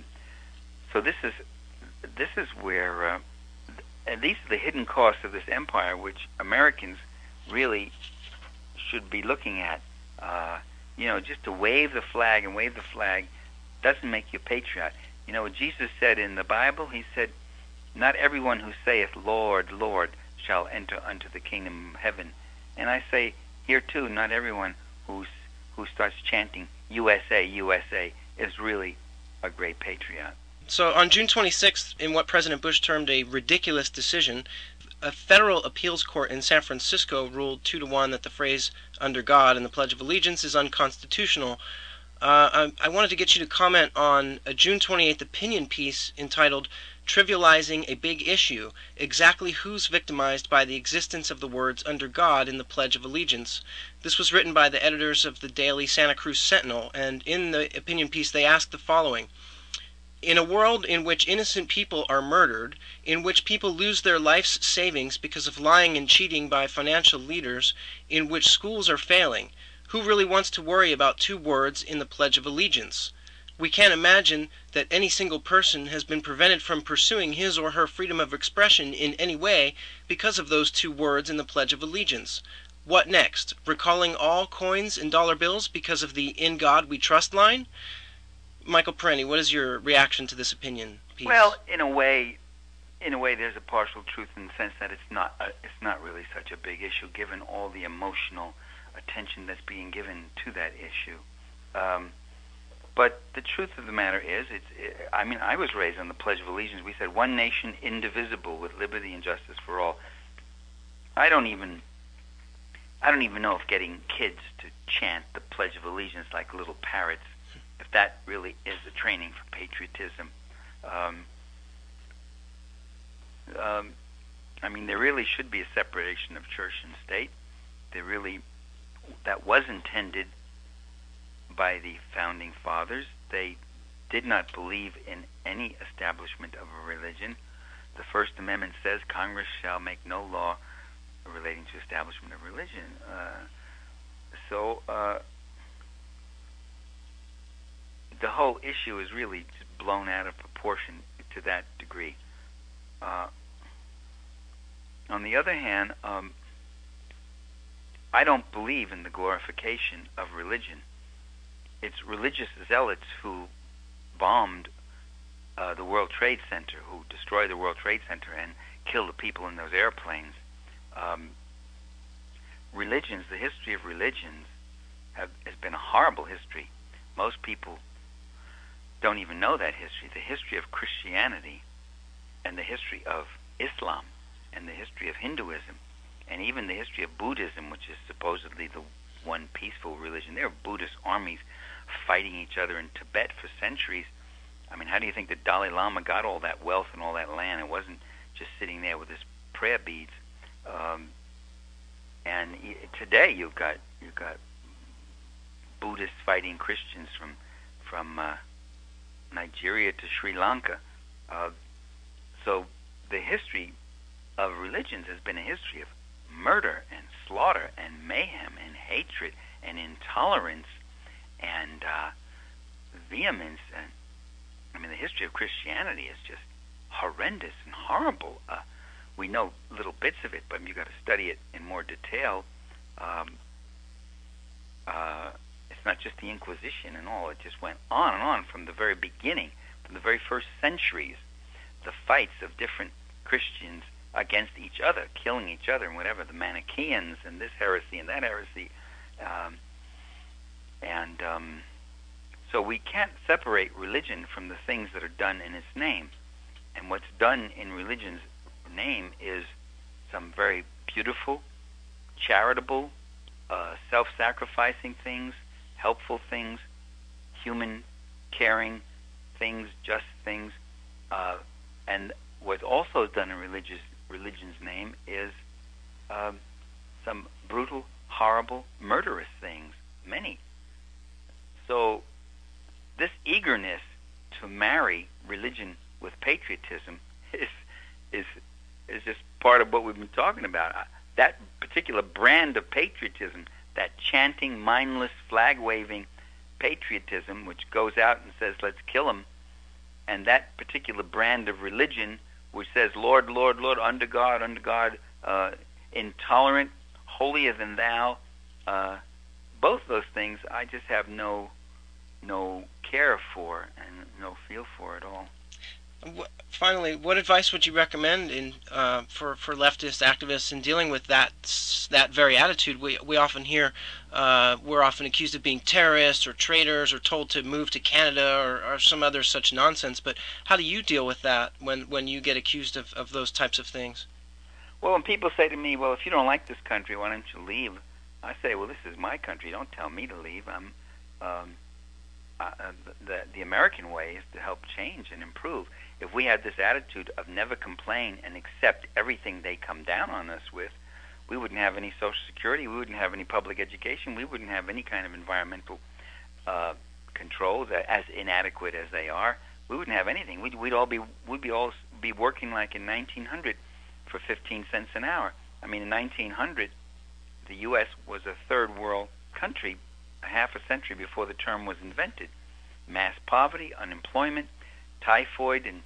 so this is this is where, uh, and these are the hidden costs of this empire, which Americans really should be looking at. Uh, you know, just to wave the flag and wave the flag doesn't make you a patriot. You know what Jesus said in the Bible? He said, not everyone who saith, Lord, Lord, shall enter unto the kingdom of heaven. And I say here too, not everyone who's, who starts chanting U S A, U S A is really a great patriot. So on June twenty-sixth, in what President Bush termed a ridiculous decision, a federal appeals court in San Francisco ruled two to one that the phrase "under God" in the Pledge of Allegiance is unconstitutional. Uh, I, I wanted to get you to comment on a June twenty-eighth opinion piece entitled "Trivializing a Big Issue: Exactly Who's Victimized by the Existence of the Words Under God in the Pledge of Allegiance." This was written by the editors of the daily Santa Cruz Sentinel, and in the opinion piece they asked the following: in a world in which innocent people are murdered, in which people lose their life's savings because of lying and cheating by financial leaders, in which schools are failing, who really wants to worry about two words in the Pledge of Allegiance? We can't imagine that any single person has been prevented from pursuing his or her freedom of expression in any way because of those two words in the Pledge of Allegiance. What next? Recalling all coins and dollar bills because of the "In God We Trust" line? Michael Parenti, what is your reaction to this opinion piece? Well, in a way, in a way, there's a partial truth in the sense that it's not a, it's not really such a big issue, given all the emotional attention that's being given to that issue. Um, but the truth of the matter is, it's. It, I mean, I was raised on the Pledge of Allegiance. We said, "One nation, indivisible, with liberty and justice for all." I don't even. I don't even know if getting kids to chant the Pledge of Allegiance like little parrots, if that really is a training for patriotism. Um, um, I mean, there really should be a separation of church and state. There really, that was intended by the founding fathers. They did not believe in any establishment of a religion. The First Amendment says Congress shall make no law relating to establishment of religion. Uh, so uh, the whole issue is really just blown out of proportion to that degree. Uh, on the other hand, um, I don't believe in the glorification of religion. It's religious zealots who bombed uh, the World Trade Center, who destroyed the World Trade Center and killed the people in those airplanes. Um, religions, the history of religions have, has been a horrible history. Most people don't even know that history. The history of Christianity and the history of Islam and the history of Hinduism and even the history of Buddhism, which is supposedly the one peaceful religion. There are Buddhist armies fighting each other in Tibet for centuries. I mean, how do you think the Dalai Lama got all that wealth and all that land? It wasn't just sitting there with his prayer beads. Um, and today you've got you've got Buddhists fighting Christians from from uh, Nigeria to Sri Lanka. Uh, so the history of religions has been a history of murder and slaughter and mayhem and hatred and intolerance and uh, vehemence. And I mean, the history of Christianity is just horrendous and horrible. Uh, we know little bits of it, but you've got to study it in more detail. Um, uh, it's not just the Inquisition and all. It just went on and on from the very beginning, from the very first centuries, the fights of different Christians against each other, killing each other and whatever, the Manichaeans and this heresy and that heresy. Um, and um, so we can't separate religion from the things that are done in its name. And what's done in religion's name is some very beautiful, charitable, uh, self-sacrificing things, helpful things, human, caring things, just things. Uh, and what's also done in religious religion's name is um, some brutal, horrible, murderous things, many. So this eagerness to marry religion with patriotism is is is just part of what we've been talking about. That particular brand of patriotism, that chanting, mindless, flag-waving patriotism, which goes out and says, let's kill them, and that particular brand of religion, which says, Lord, Lord, Lord, under God, under God, uh, intolerant, holier than thou, uh, both those things I just have no no care for and no feel for at all. Finally, what advice would you recommend in uh, for for leftist activists in dealing with that that very attitude? We we often hear uh, we're often accused of being terrorists or traitors or told to move to Canada or, or some other such nonsense. But how do you deal with that when when you get accused of, of those types of things? Well, when people say to me, "Well, if you don't like this country, why don't you leave?" I say, "Well, this is my country. Don't tell me to leave. I'm." Um, Uh, the, the American way is to help change and improve. If we had this attitude of never complain and accept everything they come down on us with, we wouldn't have any Social Security, we wouldn't have any public education, we wouldn't have any kind of environmental uh, controls as inadequate as they are. We wouldn't have anything. We'd, we'd all be we'd be all be working like in nineteen hundred for fifteen cents an hour. I mean, in nineteen hundred, the U S was a third world country a half a century before the term was invented. Mass poverty, unemployment, typhoid and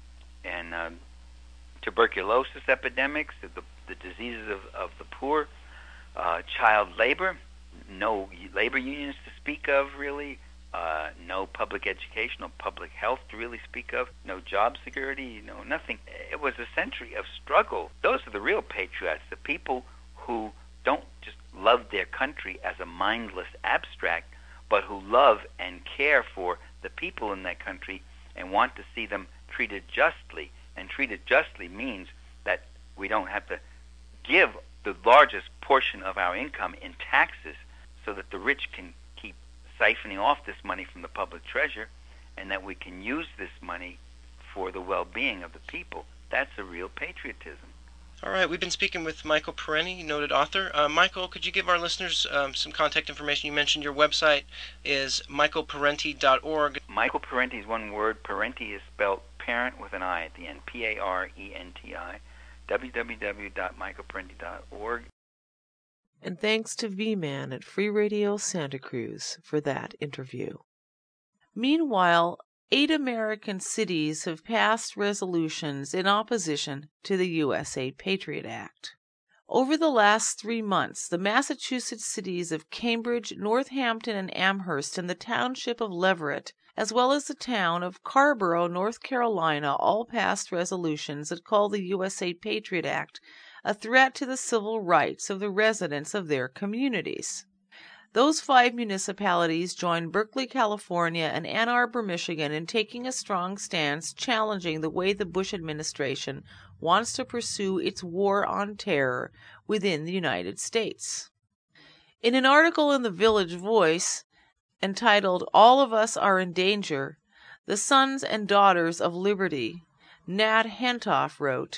and um, tuberculosis epidemics, the, the diseases of, of the poor, uh, child labor, no labor unions to speak of really, uh, no public education, no public health to really speak of, no job security, no nothing. It was a century of struggle. Those are the real patriots, the people who don't just love their country as a mindless abstract, but who love and care for the people in that country and want to see them treated justly. And treated justly means that we don't have to give the largest portion of our income in taxes so that the rich can keep siphoning off this money from the public treasure, and that we can use this money for the well-being of the people. That's a real patriotism. All right, we've been speaking with Michael Parenti, noted author. Uh, Michael, could you give our listeners um, some contact information? You mentioned your website is michael parenti dot org. Michael Parenti is one word. Parenti is spelled parent with an I at the end, P A R E N T I w w w dot michael parenti dot org. And thanks to V-Man at Free Radio Santa Cruz for that interview. Meanwhile, eight American cities have passed resolutions in opposition to the U S A Patriot Act. Over the last three months, the Massachusetts cities of Cambridge, Northampton, and Amherst, and the township of Leverett, as well as the town of Carrboro, North Carolina, all passed resolutions that call the U S A Patriot Act a threat to the civil rights of the residents of their communities. Those five municipalities joined Berkeley, California, and Ann Arbor, Michigan, in taking a strong stance challenging the way the Bush administration wants to pursue its war on terror within the United States. In an article in the Village Voice entitled "All of Us Are in Danger," the Sons and Daughters of Liberty, Nat Hentoff wrote,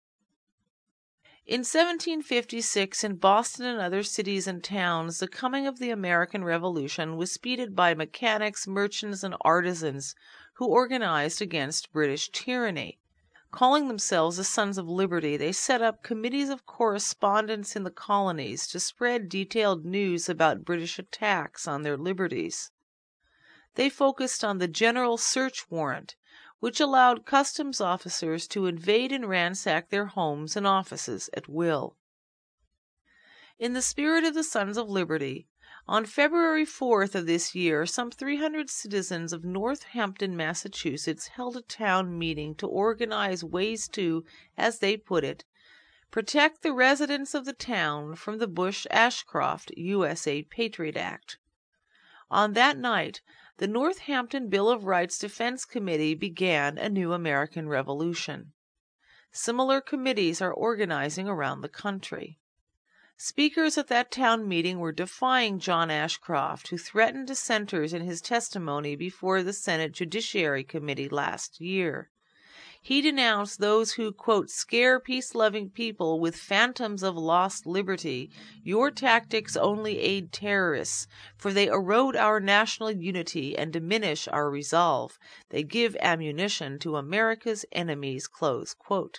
"In seventeen fifty-six, in Boston and other cities and towns, the coming of the American Revolution was speeded by mechanics, merchants, and artisans who organized against British tyranny. Calling themselves the Sons of Liberty, they set up committees of correspondence in the colonies to spread detailed news about British attacks on their liberties. They focused on the General Search Warrant, which allowed customs officers to invade and ransack their homes and offices at will. In the spirit of the Sons of Liberty, on February fourth of this year, some three hundred citizens of Northampton, Massachusetts, held a town meeting to organize ways to, as they put it, protect the residents of the town from the Bush-Ashcroft U S A Patriot Act. On that night, the Northampton Bill of Rights Defense Committee began a new American Revolution. Similar committees are organizing around the country. Speakers at that town meeting were defying John Ashcroft, who threatened dissenters in his testimony before the Senate Judiciary Committee last year. He denounced those who, quote, scare peace-loving people with phantoms of lost liberty. Your tactics only aid terrorists, for they erode our national unity and diminish our resolve. They give ammunition to America's enemies, close quote.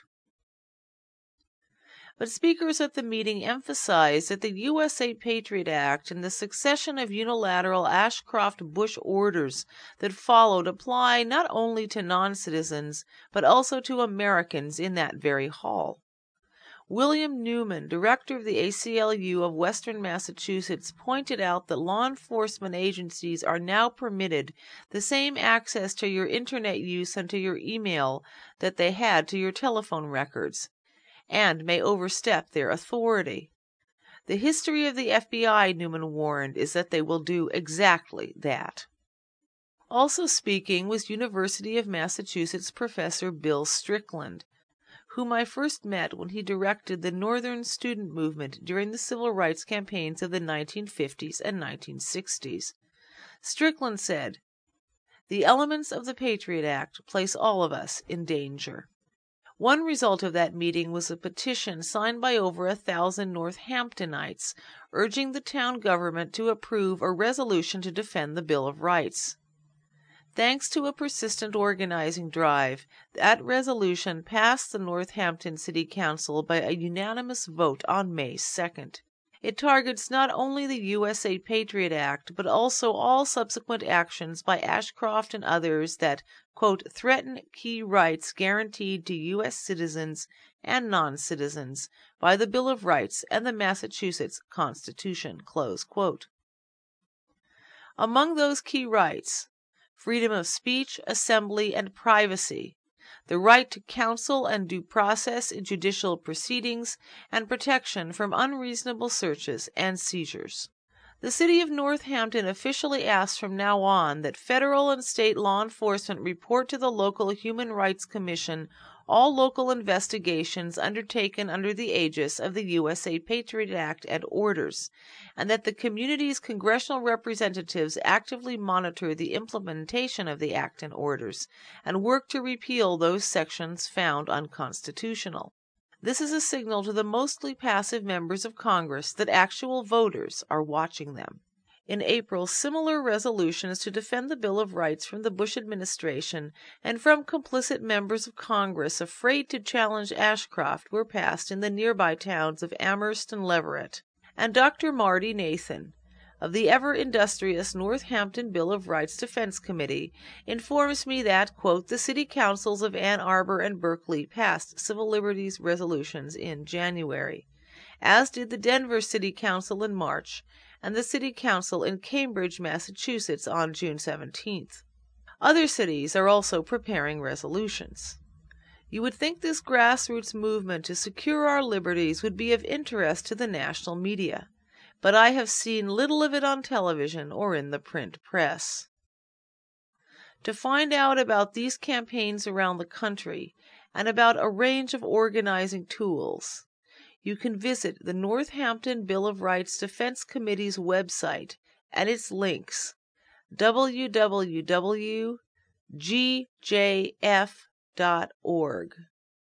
But speakers at the meeting emphasized that the U S A Patriot Act and the succession of unilateral Ashcroft-Bush orders that followed apply not only to non-citizens, but also to Americans in that very hall. William Newman, director of the A C L U of Western Massachusetts, pointed out that law enforcement agencies are now permitted the same access to your Internet use and to your email that they had to your telephone records, and may overstep their authority. The history of the F B I, Newman warned, is that they will do exactly that. Also speaking was University of Massachusetts professor Bill Strickland, whom I first met when he directed the Northern Student Movement during the civil rights campaigns of the nineteen fifties and nineteen sixties. Strickland said, "The elements of the Patriot Act place all of us in danger." One result of that meeting was a petition signed by over a thousand Northamptonites urging the town government to approve a resolution to defend the Bill of Rights. Thanks to a persistent organizing drive, that resolution passed the Northampton City Council by a unanimous vote on May second. It targets not only the U S A Patriot Act, but also all subsequent actions by Ashcroft and others that, quote, threaten key rights guaranteed to U S citizens and non-citizens by the Bill of Rights and the Massachusetts Constitution, close quote. Among those key rights, freedom of speech, assembly, and privacy, the right to counsel and due process in judicial proceedings, and protection from unreasonable searches and seizures. The city of Northampton officially asks from now on that federal and state law enforcement report to the local Human Rights Commission all local investigations undertaken under the aegis of the U S A Patriot Act and orders, and that the community's congressional representatives actively monitor the implementation of the Act and orders, and work to repeal those sections found unconstitutional. This is a signal to the mostly passive members of Congress that actual voters are watching them. in April similar resolutions to defend the Bill of Rights from the Bush administration and from complicit members of Congress afraid to challenge Ashcroft were passed in the nearby towns of Amherst and Leverett. And Doctor Marty Nathan, of the ever-industrious Northampton Bill of Rights Defense Committee, informs me that, quote, the city councils of Ann Arbor and Berkeley passed civil liberties resolutions in January, as did the Denver City Council in March, and the City Council in Cambridge, Massachusetts on June seventeenth. Other cities are also preparing resolutions. You would think this grassroots movement to secure our liberties would be of interest to the national media, but I have seen little of it on television or in the print press. To find out about these campaigns around the country and about a range of organizing tools, you can visit the Northampton Bill of Rights Defense Committee's website and its links, w w w dot g j f dot org,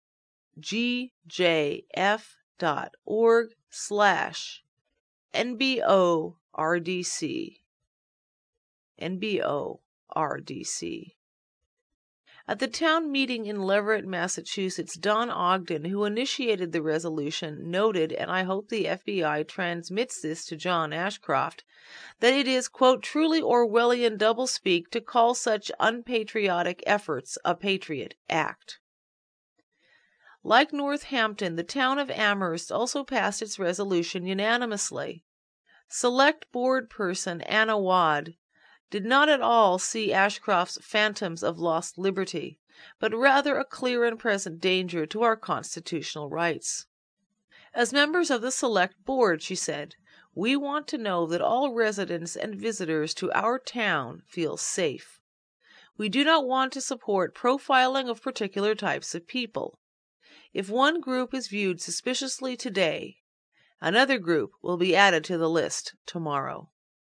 g j f dot org slash N B O R D C, N B O R D C. At the town meeting in Leverett, Massachusetts, Don Ogden, who initiated the resolution, noted, and I hope the F B I transmits this to John Ashcroft, that it is, quote, truly Orwellian doublespeak to call such unpatriotic efforts a patriot act. Like Northampton, the town of Amherst also passed its resolution unanimously. Select Board person Anna Wad did not at all see Ashcroft's phantoms of lost liberty, but rather a clear and present danger to our constitutional rights. As members of the Select Board, she said, we want to know that all residents and visitors to our town feel safe. We do not want to support profiling of particular types of people. If one group is viewed suspiciously today, another group will be added to the list tomorrow.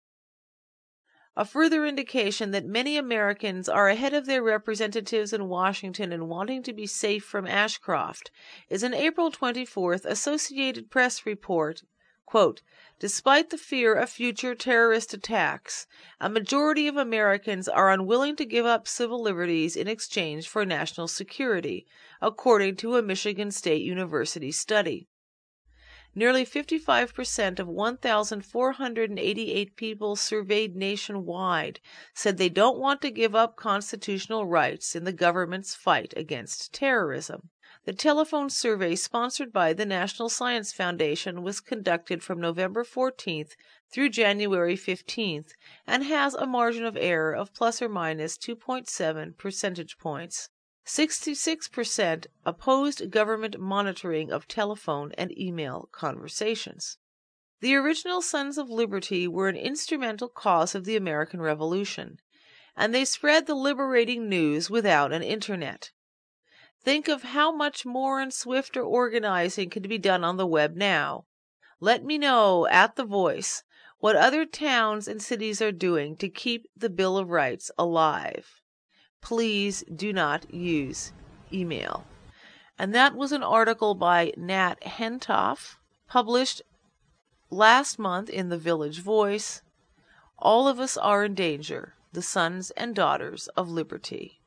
A further indication that many Americans are ahead of their representatives in Washington in wanting to be safe from Ashcroft is an April twenty-fourth Associated Press report, quote, despite the fear of future terrorist attacks, a majority of Americans are unwilling to give up civil liberties in exchange for national security, according to a Michigan State University study. Nearly fifty-five percent of one thousand four hundred eighty-eight people surveyed nationwide said they don't want to give up constitutional rights in the government's fight against terrorism. The telephone survey sponsored by the National Science Foundation was conducted from November fourteenth through January fifteenth and has a margin of error of plus or minus two point seven percentage points. sixty-six percent opposed government monitoring of telephone and email conversations. The original Sons of Liberty were an instrumental cause of the American Revolution, and they spread the liberating news without an internet. Think of how much more and swifter organizing can be done on the web now. Let me know at The Voice what other towns and cities are doing to keep the Bill of Rights alive. Please do not use email. And that was an article by Nat Hentoff, published last month in the Village Voice. All of us are in danger, the sons and daughters of liberty.